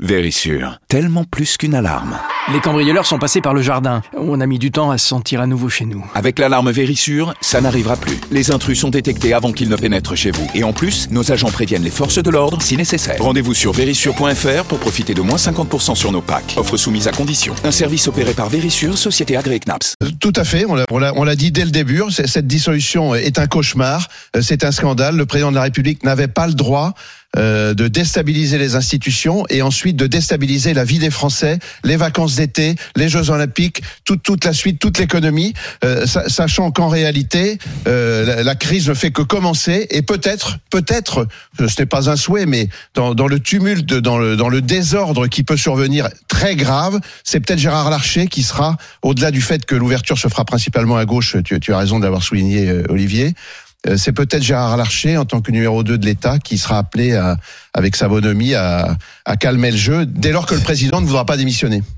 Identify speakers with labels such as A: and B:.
A: Vérissure, tellement plus qu'une alarme.
B: Les cambrioleurs sont passés par le jardin. On a mis du temps à se sentir à nouveau chez nous.
A: Avec l'alarme Vérissure, ça n'arrivera plus. Les intrus sont détectés avant qu'ils ne pénètrent chez vous. Et en plus, nos agents préviennent les forces de l'ordre si nécessaire. Rendez-vous sur vérissure.fr pour profiter de moins 50% sur nos packs. Offre soumise à condition. Un service opéré par Vérissure, société agréée CNAPS.
C: Tout à fait, on l'a dit dès le début, cette dissolution est un cauchemar, c'est un scandale. Le président de la République n'avait pas le droit de déstabiliser les institutions et ensuite de déstabiliser la vie des Français, les vacances d'été, les Jeux Olympiques, toute la suite, toute l'économie, sachant qu'en réalité, la crise ne fait que commencer et peut-être, ce n'est pas un souhait, mais dans le tumulte, dans le désordre qui peut survenir très grave, c'est peut-être Gérard Larcher qui sera, au-delà du fait que l'ouverture se fera principalement à gauche, tu as raison de l'avoir souligné, Olivier, c'est peut-être Gérard Larcher, en tant que numéro 2 de l'État, qui sera appelé avec sa bonhomie à calmer le jeu, dès lors que le président ne voudra pas démissionner.